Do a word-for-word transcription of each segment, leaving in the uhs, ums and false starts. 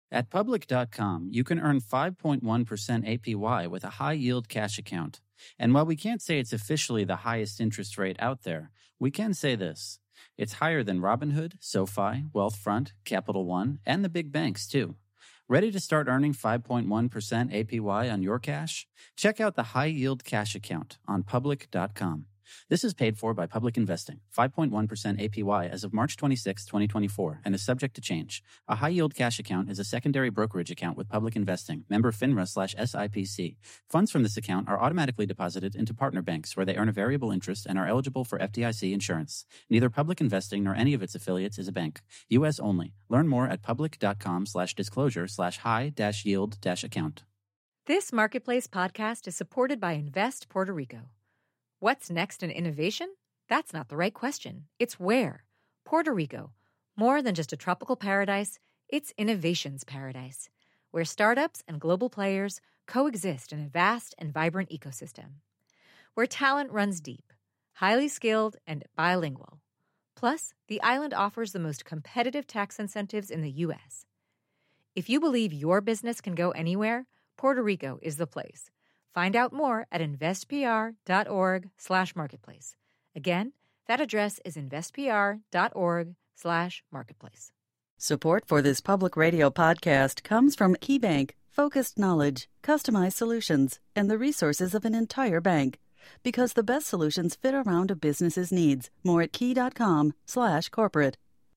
At Public dot com, you can earn five point one percent A P Y with a high-yield cash account. And while we can't say it's officially the highest interest rate out there, we can say this. It's higher than Robinhood, SoFi, Wealthfront, Capital One, and the big banks, too. Ready to start earning five point one percent A P Y on your cash? Check out the high-yield cash account on Public dot com. This is paid for by Public Investing, five point one percent A P Y as of March twenty-sixth, twenty twenty-four, and is subject to change. A high-yield cash account is a secondary brokerage account with Public Investing, member FINRA slash S I P C. Funds from this account are automatically deposited into partner banks where they earn a variable interest and are eligible for F D I C insurance. Neither Public Investing nor any of its affiliates is a bank. U S only. Learn more at Public dot com slash disclosure slash high dash yield dash account. This Marketplace podcast is supported by Invest Puerto Rico. What's next in innovation? That's not the right question. It's where. Puerto Rico. More than just a tropical paradise, it's innovation's paradise, where startups and global players coexist in a vast and vibrant ecosystem. Where talent runs deep, highly skilled, and bilingual. Plus, the island offers the most competitive tax incentives in the U S. If you believe your business can go anywhere, Puerto Rico is the place. Find out more at investpr.org slash marketplace. Again, that address is investpr.org slash marketplace. Support for this public radio podcast comes from KeyBank, focused knowledge, customized solutions, and the resources of an entire bank. Because the best solutions fit around a business's needs. More at key.com slash corporate.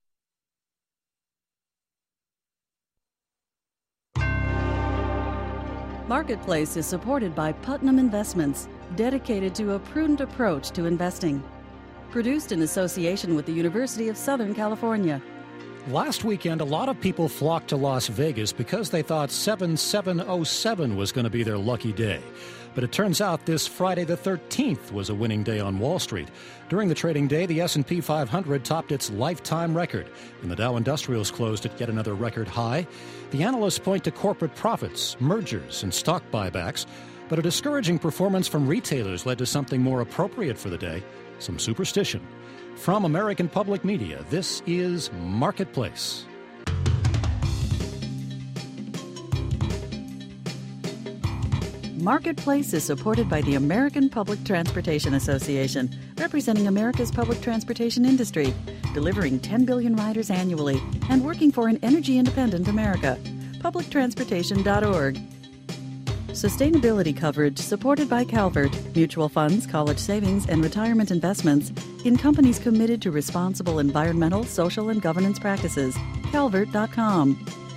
Marketplace is supported by Putnam Investments, dedicated to a prudent approach to investing. Produced in association with the University of Southern California. Last weekend, a lot of people flocked to Las Vegas because they thought seven seven oh seven was going to be their lucky day. But it turns out this Friday the thirteenth was a winning day on Wall Street. During the trading day, the S and P five hundred topped its lifetime record, and the Dow Industrials closed at yet another record high. The analysts point to corporate profits, mergers, and stock buybacks, but a discouraging performance from retailers led to something more appropriate for the day, some superstition. From American Public Media, this is Marketplace. Marketplace is supported by the American Public Transportation Association, representing America's public transportation industry, delivering ten billion riders annually, and working for an energy-independent America. public transportation dot org. Sustainability coverage supported by Calvert, mutual funds, college savings, and retirement investments in companies committed to responsible environmental, social, and governance practices. calvert dot com.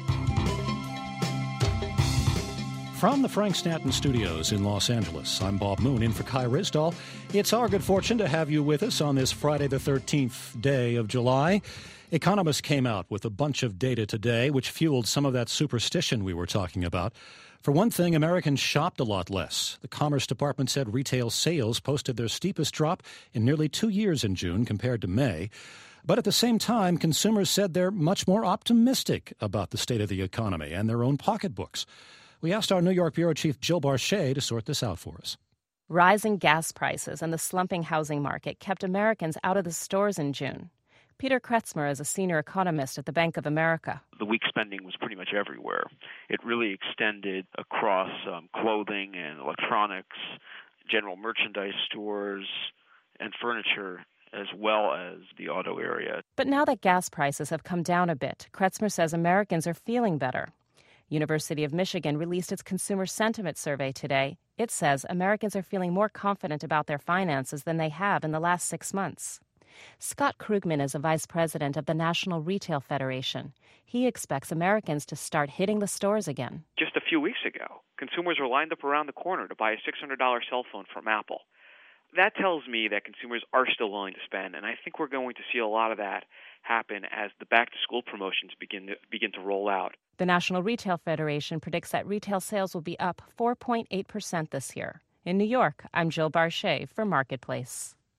From the Frank Stanton Studios in Los Angeles, I'm Bob Moon in for Kai Risdall. It's our good fortune to have you with us on this Friday the thirteenth day of July. Economists came out with a bunch of data today which fueled some of that superstition we were talking about. For one thing, Americans shopped a lot less. The Commerce Department said retail sales posted their steepest drop in nearly two years in June compared to May. But at the same time, consumers said they're much more optimistic about the state of the economy and their own pocketbooks. We asked our New York Bureau Chief Jill Barchet to sort this out for us. Rising gas prices and the slumping housing market kept Americans out of the stores in June. Peter Kretzmer is a senior economist at the Bank of America. The weak spending was pretty much everywhere. It really extended across um, clothing and electronics, general merchandise stores, and furniture, as well as the auto area. But now that gas prices have come down a bit, Kretzmer says Americans are feeling better. University of Michigan released its consumer sentiment survey today. It says Americans are feeling more confident about their finances than they have in the last six months. Scott Krugman is a vice president of the National Retail Federation. He expects Americans to start hitting the stores again. Just a few weeks ago, consumers were lined up around the corner to buy a six hundred dollars cell phone from Apple. That tells me that consumers are still willing to spend, and I think we're going to see a lot of that happen as the back-to-school promotions begin to, begin to roll out. The National Retail Federation predicts that retail sales will be up four point eight percent this year. In New York, I'm Jill Barchet for Marketplace.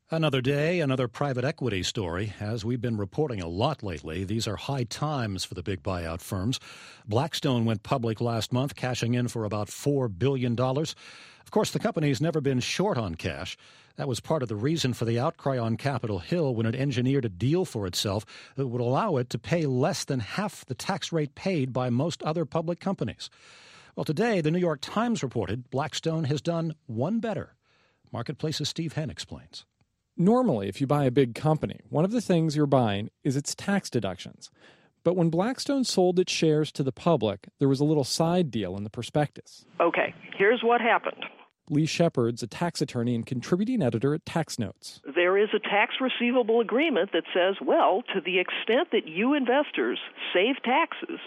Another day, another private equity story. As we've been reporting a lot lately, these are high times for the big buyout firms. Blackstone went public last month, cashing in for about four billion dollars. Of course, the company's never been short on cash. That was part of the reason for the outcry on Capitol Hill when it engineered a deal for itself that would allow it to pay less than half the tax rate paid by most other public companies. Well, today, the New York Times reported Blackstone has done one better. Marketplace's Steve Henn explains. Normally, if you buy a big company, one of the things you're buying is its tax deductions. But when Blackstone sold its shares to the public, there was a little side deal in the prospectus. Okay, here's what happened. Lee Shepard's a tax attorney and contributing editor at Tax Notes. There is a tax receivable agreement that says, well, to the extent that you investors save taxes,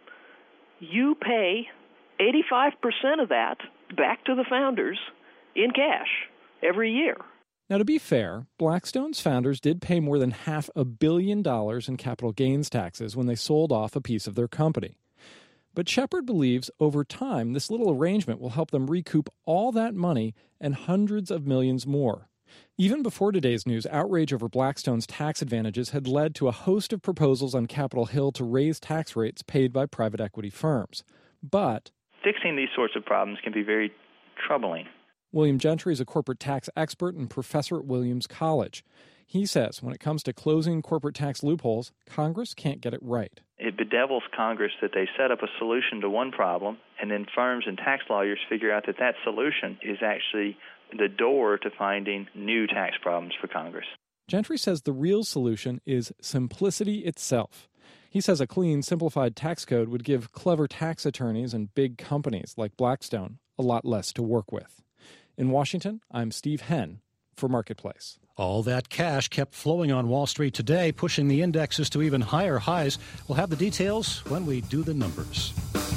you pay eighty-five percent of that back to the founders in cash every year. Now, to be fair, Blackstone's founders did pay more than half a billion dollars in capital gains taxes when they sold off a piece of their company. But Shepard believes over time this little arrangement will help them recoup all that money and hundreds of millions more. Even before today's news, outrage over Blackstone's tax advantages had led to a host of proposals on Capitol Hill to raise tax rates paid by private equity firms. But fixing these sorts of problems can be very troubling. William Gentry is a corporate tax expert and professor at Williams College. He says when it comes to closing corporate tax loopholes, Congress can't get it right. It bedevils Congress that they set up a solution to one problem, and then firms and tax lawyers figure out that that solution is actually the door to finding new tax problems for Congress. Gentry says the real solution is simplicity itself. He says a clean, simplified tax code would give clever tax attorneys and big companies like Blackstone a lot less to work with. In Washington, I'm Steve Henn for Marketplace. All that cash kept flowing on Wall Street today, pushing the indexes to even higher highs. We'll have the details when we do the numbers.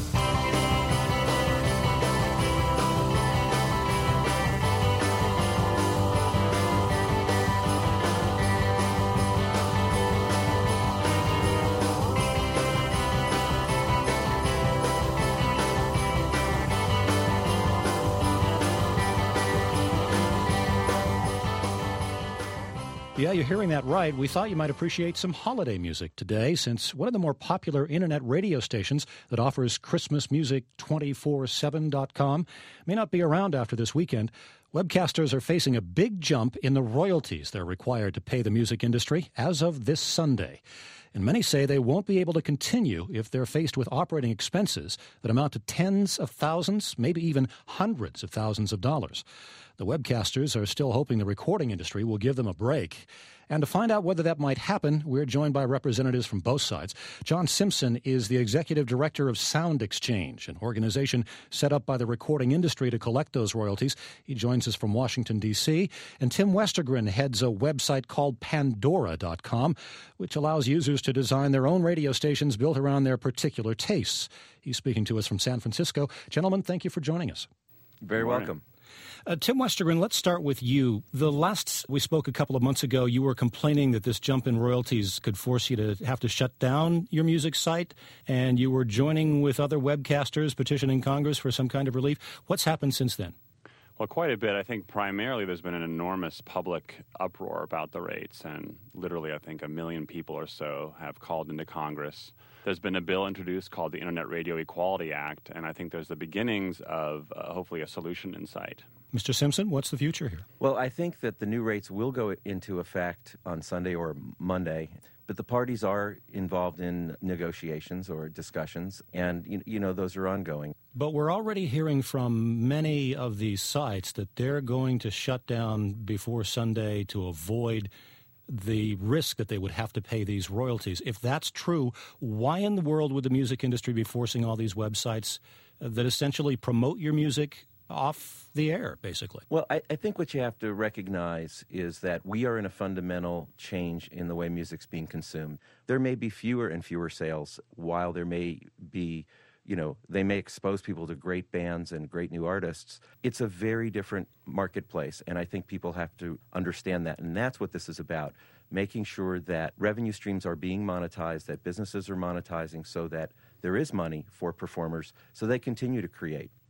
Yeah, you're hearing that right. We thought you might appreciate some holiday music today, since one of the more popular internet radio stations that offers Christmas music two four seven dot com may not be around after this weekend. Webcasters are facing a big jump in the royalties they're required to pay the music industry as of this Sunday. And many say they won't be able to continue if they're faced with operating expenses that amount to tens of thousands, maybe even hundreds of thousands of dollars. The webcasters are still hoping the recording industry will give them a break. And to find out whether that might happen, we're joined by representatives from both sides. John Simpson is the executive director of Sound Exchange, an organization set up by the recording industry to collect those royalties. He joins us from Washington, D C And Tim Westergren heads a website called Pandora dot com, which allows users to design their own radio stations built around their particular tastes. He's speaking to us from San Francisco. Gentlemen, thank you for joining us. Very welcome. Uh, Tim Westergren, let's start with you. The last we spoke a couple of months ago, you were complaining that this jump in royalties could force you to have to shut down your music site, and you were joining with other webcasters petitioning Congress for some kind of relief. What's happened since then? Well, quite a bit. I think primarily there's been an enormous public uproar about the rates, and literally I think a million people or so have called into Congress. There's been a bill introduced called the Internet Radio Equality Act, and I think there's the beginnings of uh, hopefully a solution in sight. Mister Simpson, what's the future here? Well, I think that the new rates will go into effect on Sunday or Monday, but the parties are involved in negotiations or discussions, and, you, you know, those are ongoing. But we're already hearing from many of these sites that they're going to shut down before Sunday to avoid the risk that they would have to pay these royalties. If that's true, why in the world would the music industry be forcing all these websites that essentially promote your music off the air, basically? Well, I, I think what you have to recognize is that we are in a fundamental change in the way music's being consumed. There may be fewer and fewer sales, while there may be, you know, they may expose people to great bands and great new artists. It's a very different marketplace, and I think people have to understand that, and that's what this is about, making sure that revenue streams are being monetized, that businesses are monetizing so that there is money for performers so they continue to create.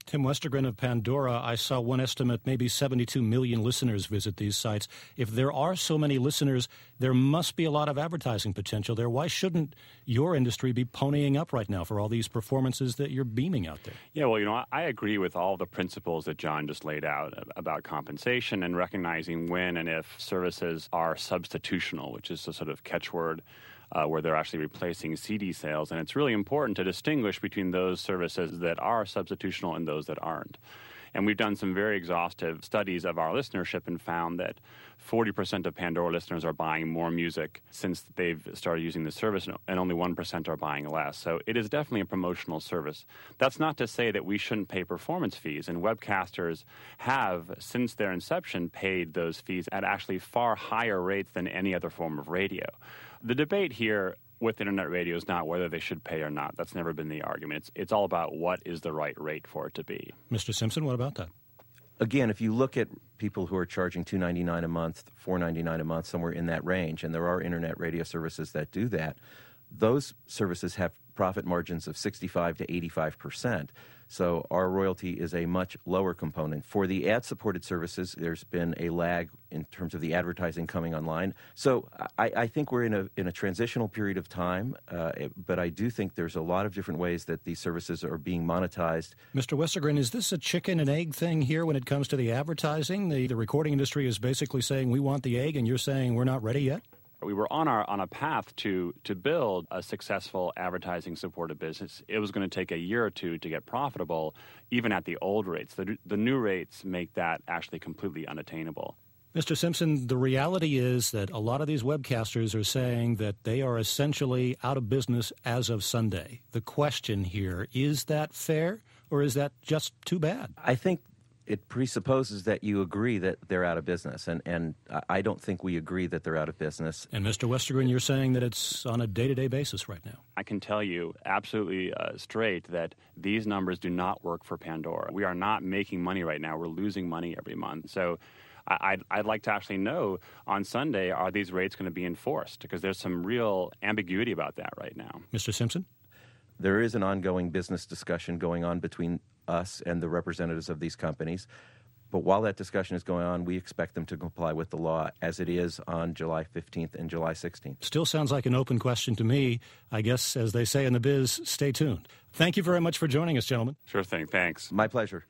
Tim Westergren of Pandora, I saw one estimate, maybe seventy-two million listeners visit these sites. If there are so many listeners, there must be a lot of advertising potential there. Why shouldn't your industry be ponying up right now for all these performances that you're beaming out there? Yeah, well, you know, I agree with all the principles that John just laid out about compensation and recognizing when and if services are substitutional, which is a sort of catchword Uh, where they're actually replacing C D sales. And it's really important to distinguish between those services that are substitutional and those that aren't. And we've done some very exhaustive studies of our listenership and found that forty percent of Pandora listeners are buying more music since they've started using the service, and only one percent are buying less. So it is definitely a promotional service. That's not to say that we shouldn't pay performance fees, and webcasters have, since their inception, paid those fees at actually far higher rates than any other form of radio. The debate here with internet radio is not whether they should pay or not. That's never been the argument. It's, it's all about what is the right rate for it to be. Mister Simpson, what about that? Again, if you look at people who are charging two dollars and ninety-nine cents a month, four dollars and ninety-nine cents a month, somewhere in that range, and there are internet radio services that do that, those services have profit margins of sixty-five to eighty-five percent. So our royalty is a much lower component. For the ad-supported services, there's been a lag in terms of the advertising coming online. So I, I think we're in a in a transitional period of time, uh, but I do think there's a lot of different ways that these services are being monetized. Mister Westergren, is this a chicken and egg thing here when it comes to the advertising? The, the recording industry is basically saying we want the egg, and you're saying we're not ready yet? We were on our on a path to to build a successful advertising-supported business. It was going to take a year or two to get profitable, even at the old rates. The, the new rates make that actually completely unattainable. Mister Simpson, the reality is that a lot of these webcasters are saying that they are essentially out of business as of Sunday. The question here, is that fair, or is that just too bad? I think it presupposes that you agree that they're out of business, and, and I don't think we agree that they're out of business. And Mister Westergren, you're saying that it's on a day-to-day basis right now. I can tell you absolutely uh, straight that these numbers do not work for Pandora. We are not making money right now. We're losing money every month. So I, I'd, I'd like to actually know on Sunday, are these rates going to be enforced? Because there's some real ambiguity about that right now. Mister Simpson? There is an ongoing business discussion going on between us and the representatives of these companies. But while that discussion is going on, we expect them to comply with the law as it is on July fifteenth and July sixteenth. Still sounds like an open question to me. I guess, as they say in the biz, stay tuned. Thank you very much for joining us, gentlemen. Sure thing. Thanks. My pleasure.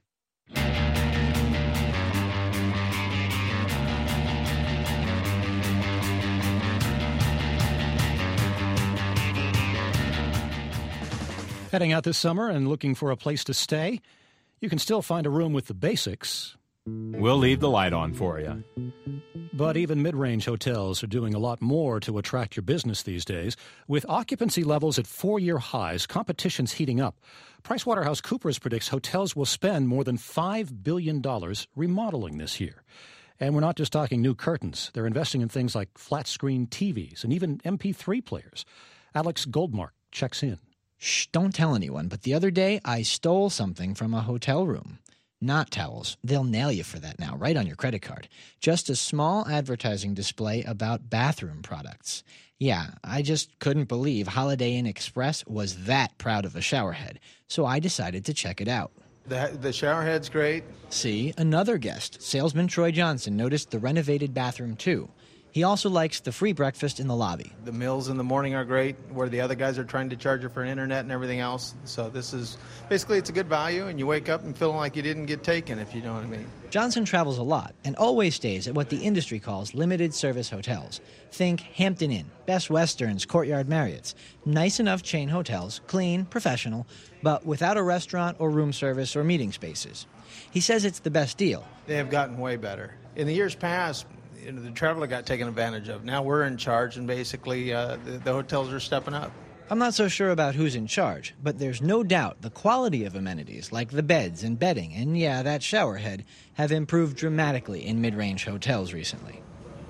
Heading out this summer and looking for a place to stay? You can still find a room with the basics. We'll leave the light on for you. But even mid-range hotels are doing a lot more to attract your business these days. With occupancy levels at four-year highs, competition's heating up. PricewaterhouseCoopers predicts hotels will spend more than five billion dollars remodeling this year. And we're not just talking new curtains. They're investing in things like flat-screen T Vs and even M P three players. Alex Goldmark checks in. Shh, don't tell anyone, but the other day I stole something from a hotel room. Not towels. They'll nail you for that now, right on your credit card. Just a small advertising display about bathroom products. Yeah, I just couldn't believe Holiday Inn Express was that proud of a showerhead, so I decided to check it out. The, the showerhead's great. See, another guest, salesman Troy Johnson, noticed the renovated bathroom too. He also likes the free breakfast in the lobby. The meals in the morning are great, where the other guys are trying to charge you for internet and everything else. So this is, basically it's a good value, and you wake up and feeling like you didn't get taken, if you know what I mean. Johnson travels a lot and always stays at what the industry calls limited service hotels. Think Hampton Inn, Best Westerns, Courtyard Marriotts. Nice enough chain hotels, clean, professional, but without a restaurant or room service or meeting spaces. He says it's the best deal. They have gotten way better. In the years past, you know, the traveler got taken advantage of. Now we're in charge, and basically uh, the, the hotels are stepping up. I'm not so sure about who's in charge, but there's no doubt the quality of amenities, like the beds and bedding, and yeah, that shower head, have improved dramatically in mid-range hotels recently.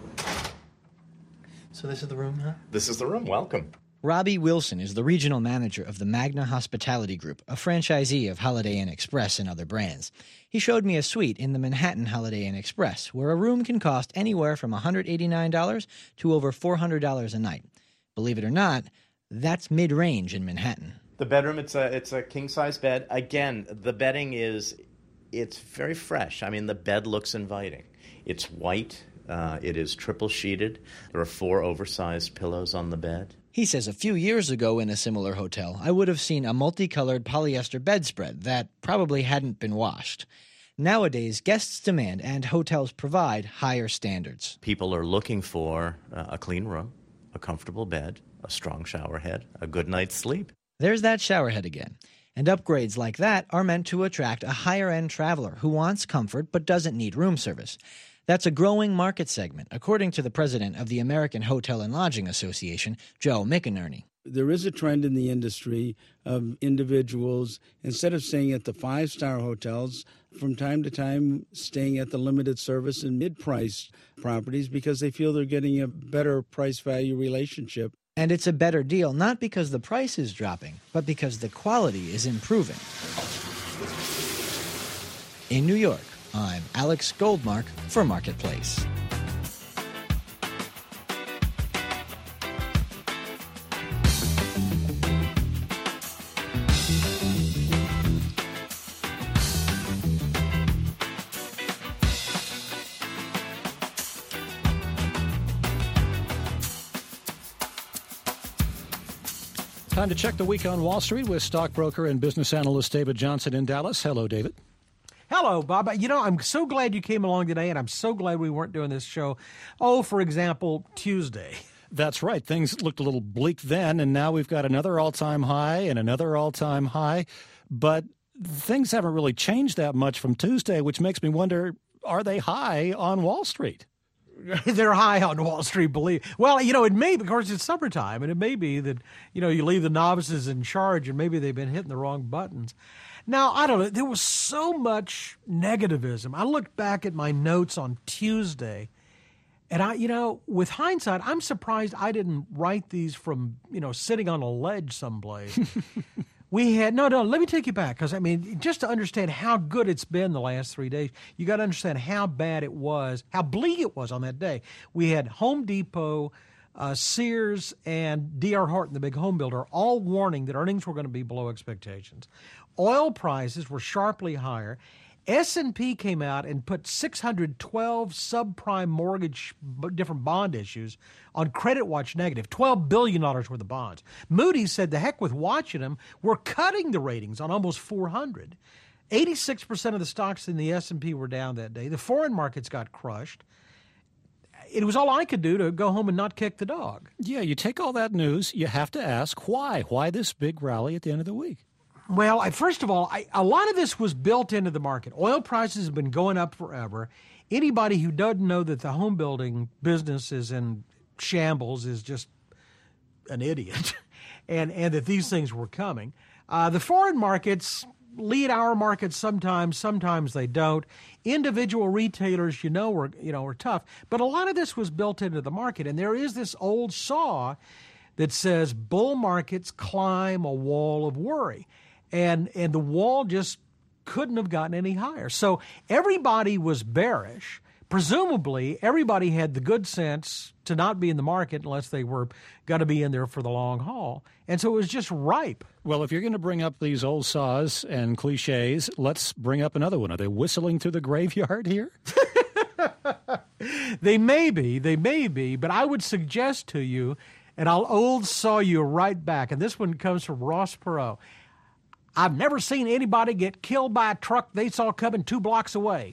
So this is the room, huh? This is the room. Welcome. Robbie Wilson is the regional manager of the Magna Hospitality Group, a franchisee of Holiday Inn Express and other brands. He showed me a suite in the Manhattan Holiday Inn Express, where a room can cost anywhere from one hundred eighty-nine dollars to over four hundred dollars a night. Believe it or not, that's mid-range in Manhattan. The bedroom, it's a it's a king-size bed. Again, the bedding is, it's very fresh. I mean, the bed looks inviting. It's white. Uh, it is triple sheeted. There are four oversized pillows on the bed. He says a few years ago in a similar hotel, I would have seen a multicolored polyester bedspread that probably hadn't been washed. Nowadays, guests demand and hotels provide higher standards. People are looking for uh, a clean room, a comfortable bed, a strong shower head, a good night's sleep. There's that shower head again. And upgrades like that are meant to attract a higher-end traveler who wants comfort but doesn't need room service. That's a growing market segment, according to the president of the American Hotel and Lodging Association, Joe McInerney. There is a trend in the industry of individuals, instead of staying at the five-star hotels, from time to time staying at the limited service and mid-price properties because they feel they're getting a better price-value relationship. And it's a better deal not because the price is dropping, but because the quality is improving. In New York, I'm Alex Goldmark for Marketplace. Time to check the week on Wall Street with stockbroker and business analyst David Johnson in Dallas. Hello, David. Hello, Bob. You know, I'm so glad you came along today, and I'm so glad we weren't doing this show, oh, for example, Tuesday. That's right. Things looked a little bleak then, and now we've got another all-time high and another all-time high. But things haven't really changed that much from Tuesday, which makes me wonder, are they high on Wall Street? They're high on Wall Street, believe. Well, you know, it may, of course, it's summertime, and it may be that, you know, you leave the novices in charge, and maybe they've been hitting the wrong buttons. Now, I don't know. There was so much negativism. I looked back at my notes on Tuesday, and I, you know, with hindsight, I'm surprised I didn't write these from, you know, sitting on a ledge someplace. We had, no, no, let me take you back, because, I mean, just to understand how good it's been the last three days, you got to understand how bad it was, how bleak it was on that day. We had Home Depot, uh, Sears, and D R Horton, the big home builder, all warning that earnings were going to be below expectations. Oil prices were sharply higher. S and P came out and put six hundred twelve subprime mortgage different bond issues on Credit Watch negative, twelve billion dollars worth of bonds. Moody's said, the heck with watching them. We're cutting the ratings on almost four hundred. eighty-six percent of the stocks in the S and P were down that day. The foreign markets got crushed. It was all I could do to go home and not kick the dog. Yeah, you take all that news, you have to ask why. Why this big rally at the end of the week? Well, I, first of all, I, a lot of this was built into the market. Oil prices have been going up forever. Anybody who doesn't know that the home building business is in shambles is just an idiot, and, and that these things were coming. Uh, the foreign markets lead our markets sometimes, sometimes they don't. Individual retailers, you know, are, you know, are tough. But a lot of this was built into the market, and there is this old saw that says bull markets climb a wall of worry. And and the wall just couldn't have gotten any higher. So everybody was bearish. Presumably, everybody had the good sense to not be in the market unless they were going to be in there for the long haul. And so it was just ripe. Well, if you're going to bring up these old saws and cliches, let's bring up another one. Are they whistling through the graveyard here? They may be. They may be. But I would suggest to you, and I'll old saw you right back, and this one comes from Ross Perot. I've never seen anybody get killed by a truck they saw coming two blocks away.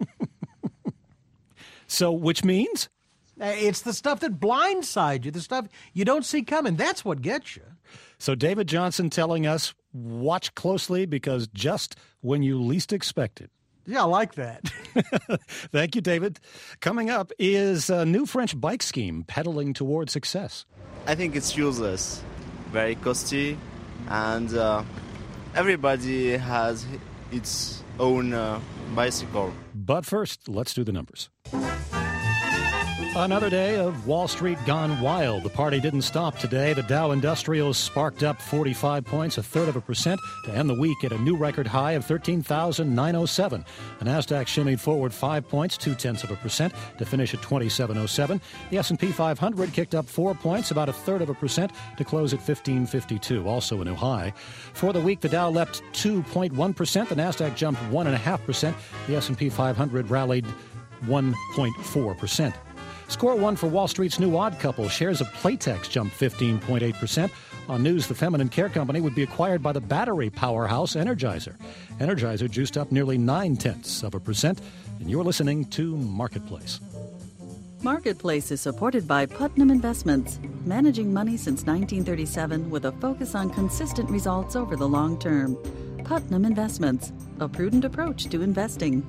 So, which means? It's the stuff that blindsides you, the stuff you don't see coming. That's what gets you. So David Johnson telling us, watch closely because just when you least expect it. Yeah, I like that. Thank you, David. Coming up is a new French bike scheme pedaling toward success. I think it's useless, very costly, and uh, everybody has its own uh, bicycle. But first, let's do the numbers. Another day of Wall Street gone wild. The party didn't stop today. The Dow Industrials sparked up forty-five points, a third of a percent, to end the week at a new record high of thirteen thousand nine hundred seven. The Nasdaq shimmied forward five points, two-tenths of a percent, to finish at twenty-seven oh seven. The S and P five hundred kicked up four points, about a third of a percent, to close at fifteen fifty-two, also a new high. For the week, the Dow leapt two point one percent. The Nasdaq jumped one point five percent. The S and P five hundred rallied one point four percent. Score one for Wall Street's new odd couple. Shares of Playtex jumped fifteen point eight percent. On news, the feminine care company would be acquired by the battery powerhouse Energizer. Energizer juiced up nearly nine-tenths of a percent. And you're listening to Marketplace. Marketplace is supported by Putnam Investments, managing money since nineteen thirty-seven with a focus on consistent results over the long term. Putnam Investments, a prudent approach to investing.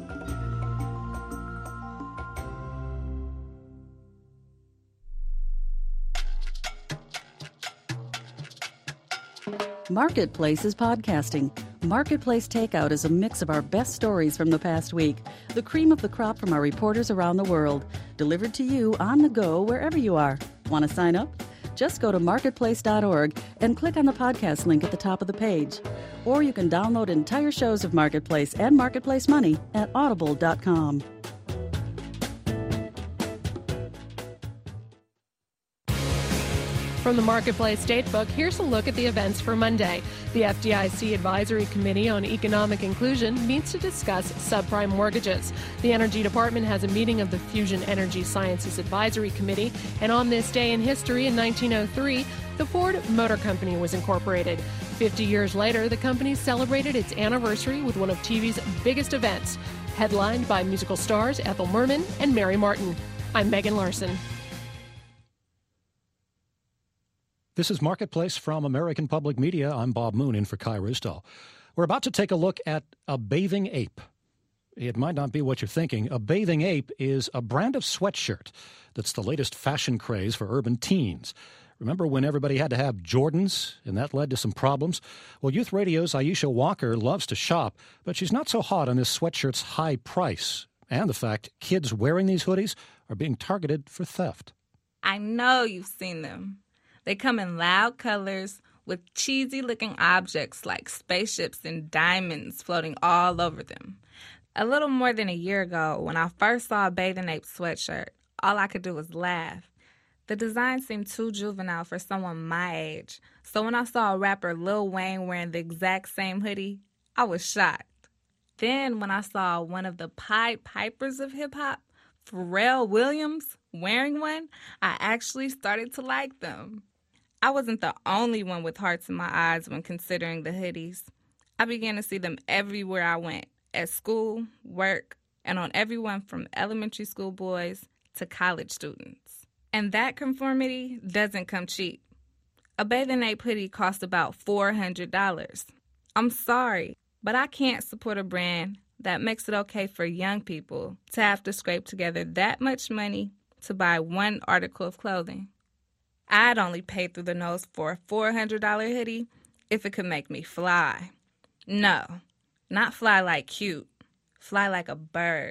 Marketplace is podcasting. Marketplace Takeout is a mix of our best stories from the past week, the cream of the crop from our reporters around the world, delivered to you on the go wherever you are. Want to sign up? Just go to marketplace dot org and click on the podcast link at the top of the page. Or you can download entire shows of Marketplace and Marketplace Money at audible dot com. From the Marketplace Datebook, here's a look at the events for Monday. The F D I C Advisory Committee on Economic Inclusion meets to discuss subprime mortgages. The Energy Department has a meeting of the Fusion Energy Sciences Advisory Committee, and on this day in history in nineteen oh three, the Ford Motor Company was incorporated. Fifty years later, the company celebrated its anniversary with one of T V's biggest events, headlined by musical stars Ethel Merman and Mary Martin. I'm Megan Larson. This is Marketplace from American Public Media. I'm Bob Moon in for Kai Risdall. We're about to take a look at a bathing ape. It might not be what you're thinking. A bathing ape is a brand of sweatshirt that's the latest fashion craze for urban teens. Remember when everybody had to have Jordans, and that led to some problems? Well, Youth Radio's Aisha Walker loves to shop, but she's not so hot on this sweatshirt's high price and the fact kids wearing these hoodies are being targeted for theft. I know you've seen them. They come in loud colors with cheesy-looking objects like spaceships and diamonds floating all over them. A little more than a year ago, when I first saw a Bathing Ape sweatshirt, all I could do was laugh. The design seemed too juvenile for someone my age, so when I saw rapper Lil Wayne wearing the exact same hoodie, I was shocked. Then when I saw one of the Pied Pipers of hip-hop, Pharrell Williams, wearing one, I actually started to like them. I wasn't the only one with hearts in my eyes when considering the hoodies. I began to see them everywhere I went, at school, work, and on everyone from elementary school boys to college students. And that conformity doesn't come cheap. A Bathing Ape hoodie costs about four hundred dollars. I'm sorry, but I can't support a brand that makes it okay for young people to have to scrape together that much money to buy one article of clothing. I'd only pay through the nose for a four hundred dollars hoodie if it could make me fly. No, not fly like cute. Fly like a bird.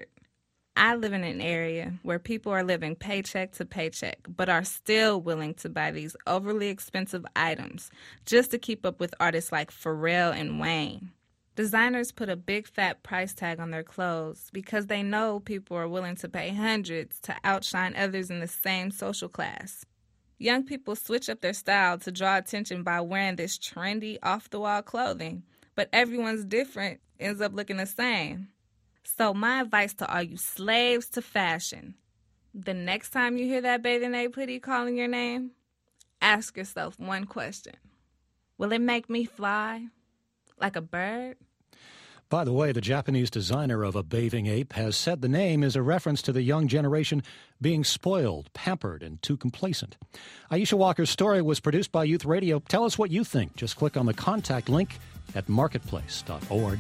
I live in an area where people are living paycheck to paycheck, but are still willing to buy these overly expensive items just to keep up with artists like Pharrell and Wayne. Designers put a big fat price tag on their clothes because they know people are willing to pay hundreds to outshine others in the same social class. Young people switch up their style to draw attention by wearing this trendy, off-the-wall clothing, but everyone's different ends up looking the same. So my advice to all you slaves to fashion, the next time you hear that Bathing Ape hoodie calling your name, ask yourself one question. Will it make me fly like a bird? By the way, the Japanese designer of a bathing ape has said the name is a reference to the young generation being spoiled, pampered, and too complacent. Aisha Walker's story was produced by Youth Radio. Tell us what you think. Just click on the contact link at marketplace dot org.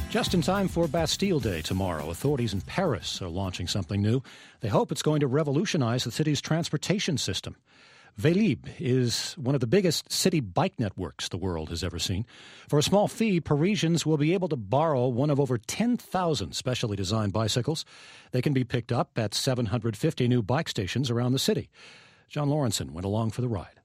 Just in time for Bastille Day tomorrow, authorities in Paris are launching something new. They hope it's going to revolutionize the city's transportation system. Vélib is one of the biggest city bike networks the world has ever seen. For a small fee, Parisians will be able to borrow one of over ten thousand specially designed bicycles. They can be picked up at seven hundred fifty new bike stations around the city. John Lawrenson went along for the ride.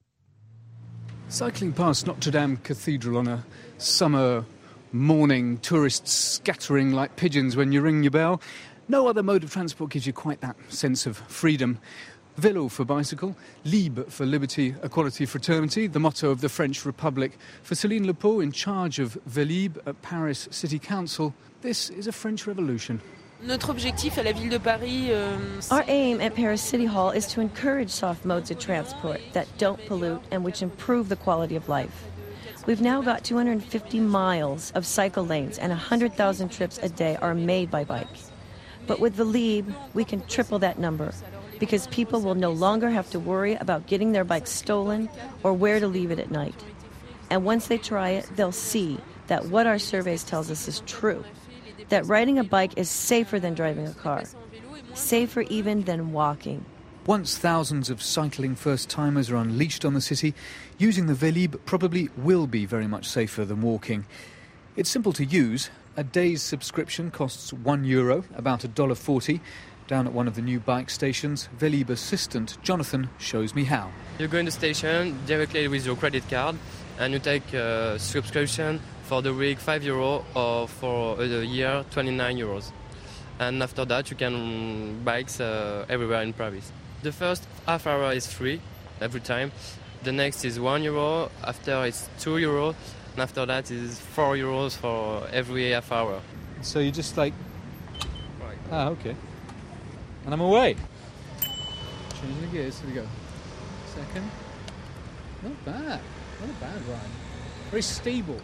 Cycling past Notre Dame Cathedral on a summer morning, tourists scattering like pigeons when you ring your bell. No other mode of transport gives you quite that sense of freedom. Vélo for bicycle, Libre for liberty, equality, fraternity, the motto of the French Republic. For Céline Lepeau, in charge of Vélib at Paris City Council, this is a French revolution. Notre objectif à la ville de Paris, euh, Our aim at Paris City Hall is to encourage soft modes of transport that don't pollute and which improve the quality of life. We've now got two hundred fifty miles of cycle lanes and one hundred thousand trips a day are made by bike. But with Vélib, we can triple that number, because people will no longer have to worry about getting their bike stolen or where to leave it at night. And once they try it, they'll see that what our surveys tells us is true, that riding a bike is safer than driving a car, safer even than walking. Once thousands of cycling first-timers are unleashed on the city, using the Vélib probably will be very much safer than walking. It's simple to use. A day's subscription costs one euro, about one dollar forty. Down at one of the new bike stations, Vélib assistant Jonathan shows me how. You go in the station directly with your credit card and you take a subscription for the week five euro or for the year twenty-nine euros. And after that you can bikes uh, everywhere in Paris. The first half hour is free every time. The next is one euro, after it's two euro, and after that is four euros for every half hour. So you just like... Ah, okay. And I'm away. Changing the gears, here we go. Second. Not bad. Not a bad ride. Very stable.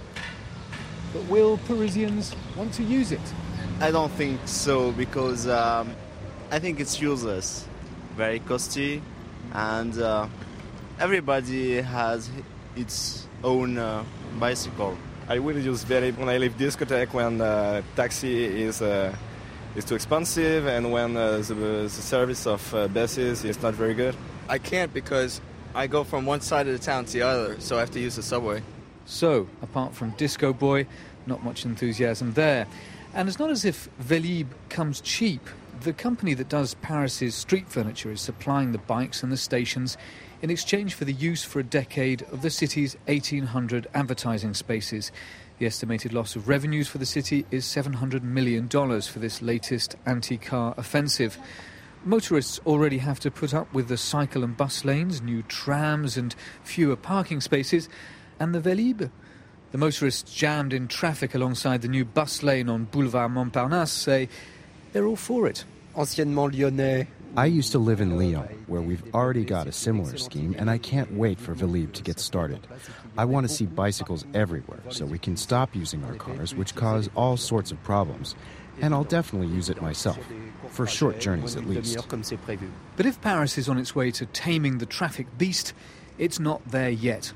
But will Parisians want to use it? I don't think so, because um, I think it's useless, very costly, and uh, everybody has its own uh, bicycle. I will use Vélib when I leave discotheque, when uh, taxi is... Uh, It's too expensive, and when uh, the, the service of uh, buses is not very good. I can't because I go from one side of the town to the other, so I have to use the subway. So, apart from Disco Boy, not much enthusiasm there. And it's not as if Vélib comes cheap. The company that does Paris's street furniture is supplying the bikes and the stations in exchange for the use for a decade of the city's eighteen hundred advertising spaces. The estimated loss of revenues for the city is seven hundred million dollars for this latest anti-car offensive. Motorists already have to put up with the cycle and bus lanes, new trams and fewer parking spaces. And the Vélib? The motorists jammed in traffic alongside the new bus lane on Boulevard Montparnasse say they're all for it. Anciennement Lyonnais. I used to live in Lyon, where we've already got a similar scheme, and I can't wait for Vélib to get started. I want to see bicycles everywhere, so we can stop using our cars, which cause all sorts of problems. And I'll definitely use it myself, for short journeys at least. But if Paris is on its way to taming the traffic beast, it's not there yet.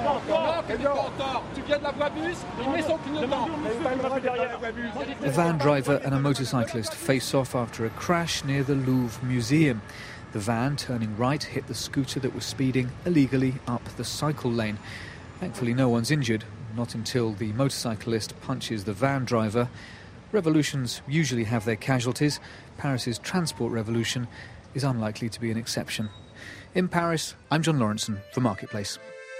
A van driver and a motorcyclist face off after a crash near the Louvre Museum. The van, turning right, hit the scooter that was speeding illegally up the cycle lane. Thankfully, no one's injured, not until the motorcyclist punches the van driver. Revolutions usually have their casualties. Paris's transport revolution is unlikely to be an exception. In Paris, I'm John Lawrenson for Marketplace.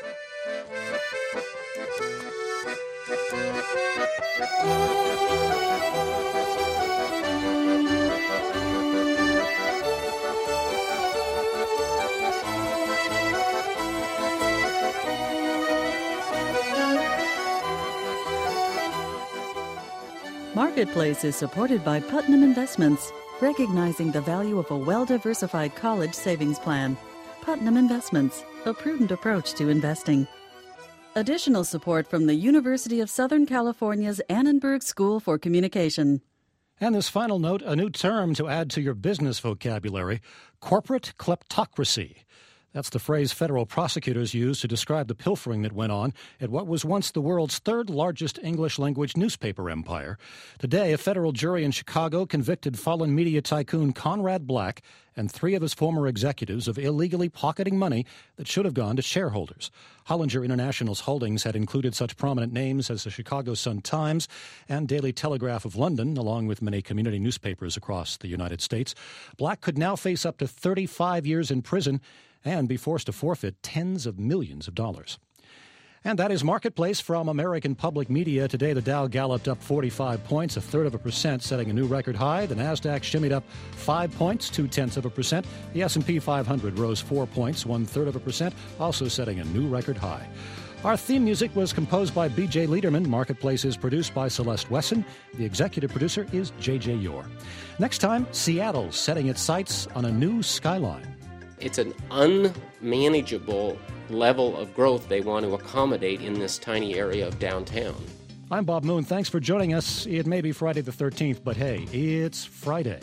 Marketplace is supported by Putnam Investments, recognizing the value of a well-diversified college savings plan. Putnam Investments, a prudent approach to investing. Additional support from the University of Southern California's Annenberg School for Communication. And this final note, a new term to add to your business vocabulary, corporate kleptocracy. That's the phrase federal prosecutors use to describe the pilfering that went on at what was once the world's third largest English-language newspaper empire. Today, a federal jury in Chicago convicted fallen media tycoon Conrad Black and three of his former executives of illegally pocketing money that should have gone to shareholders. Hollinger International's holdings had included such prominent names as the Chicago Sun-Times and Daily Telegraph of London, along with many community newspapers across the United States. Black could now face up to thirty-five years in prison and be forced to forfeit tens of millions of dollars. And that is Marketplace from American Public Media. Today, the Dow galloped up forty-five points, a third of a percent, setting a new record high. The Nasdaq shimmied up five points, two-tenths of a percent. The S and P five hundred rose four points, one-third of a percent, also setting a new record high. Our theme music was composed by B J Liederman. Marketplace is produced by Celeste Wesson. The executive producer is J J Yore. Next time, Seattle setting its sights on a new skyline. It's an unmanageable level of growth they want to accommodate in this tiny area of downtown. I'm Bob Moon. Thanks for joining us. It may be Friday the thirteenth, but hey, it's Friday.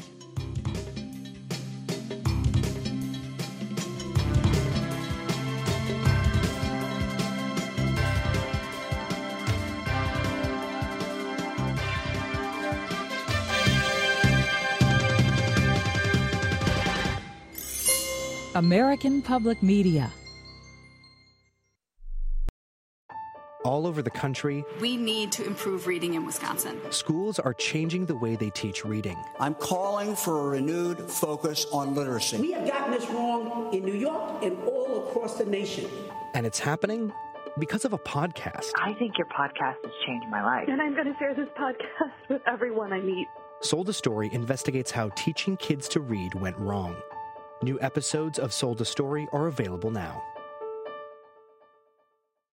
American Public Media. All over the country, we need to improve reading in Wisconsin. Schools are changing the way they teach reading. I'm calling for a renewed focus on literacy. We have gotten this wrong in New York and all across the nation. And it's happening because of a podcast. I think your podcast has changed my life. And I'm going to share this podcast with everyone I meet. Sold a Story investigates how teaching kids to read went wrong. New episodes of Sold a Story are available now.